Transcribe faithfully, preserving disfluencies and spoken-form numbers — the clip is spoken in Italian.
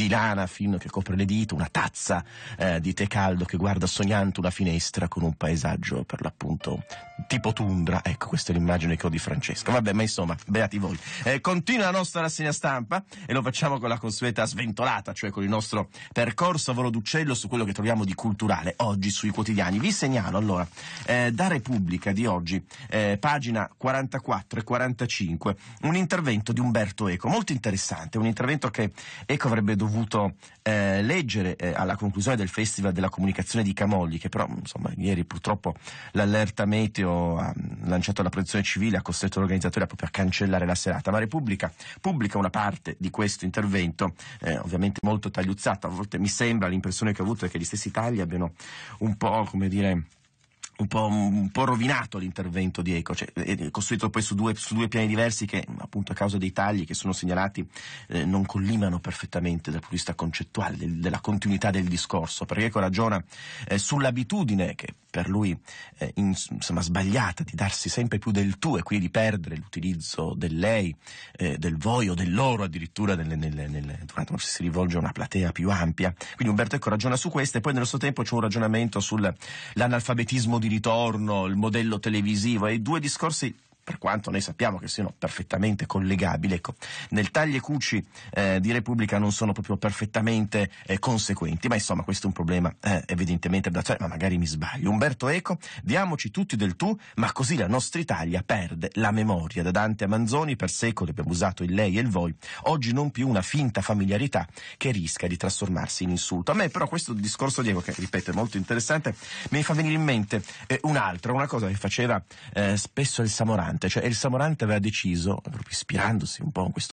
di lana fino che copre le dita, una tazza eh, di tè caldo che guarda sognante una finestra con un paesaggio per l'appunto tipo tundra. Ecco, questa è l'immagine che ho di Francesca. Vabbè, ma insomma, beati voi. Eh, continua la nostra rassegna stampa e lo facciamo con la consueta sventolata, cioè con il nostro percorso a volo d'uccello su quello che troviamo di culturale oggi sui quotidiani. Vi segnalo allora eh, da Repubblica di oggi, eh, pagina quarantaquattro e quarantacinque, un intervento di Umberto Eco, molto interessante, un intervento che Eco avrebbe dovuto eh, leggere eh, alla conclusione del Festival della Comunicazione di Camogli, che però insomma ieri purtroppo l'allerta meteo ha lanciato la protezione civile, ha costretto l'organizzatore proprio a cancellare la serata, ma Repubblica pubblica una parte di questo intervento, eh, ovviamente molto tagliuzzato. A volte mi sembra, l'impressione che ho avuto è che gli stessi tagli abbiano un po', come dire, un po', un po' rovinato l'intervento di Eco, cioè, è costruito poi su due, su due piani diversi che appunto a causa dei tagli che sono segnalati eh, non collimano perfettamente dal punto di vista concettuale del, della continuità del discorso, perché Eco ragiona eh, sull'abitudine che per lui eh, in, insomma sbagliata di darsi sempre più del tu e quindi di perdere l'utilizzo del lei, eh, del voi o del loro addirittura nelle, nelle, nelle, durante se si rivolge a una platea più ampia. Quindi Umberto Eco ragiona su questo e poi nello stesso tempo c'è un ragionamento sull'analfabetismo di ritorno, il modello televisivo, e i due discorsi, per quanto noi sappiamo che siano perfettamente collegabili, ecco, nel tagli e cuci eh, di Repubblica non sono proprio perfettamente eh, conseguenti, ma insomma questo è un problema eh, evidentemente da, cioè, ma magari mi sbaglio. Umberto Eco, diamoci tutti del tu, ma così la nostra Italia perde la memoria. Da Dante a Manzoni per secoli abbiamo usato il lei e il voi, oggi non più una finta familiarità che rischia di trasformarsi in insulto. A me però questo discorso di Eco, che ripeto è molto interessante, mi fa venire in mente eh, un'altra, una cosa che faceva eh, spesso il Samorante. Cioè il Samorante aveva deciso, proprio ispirandosi un po' a questo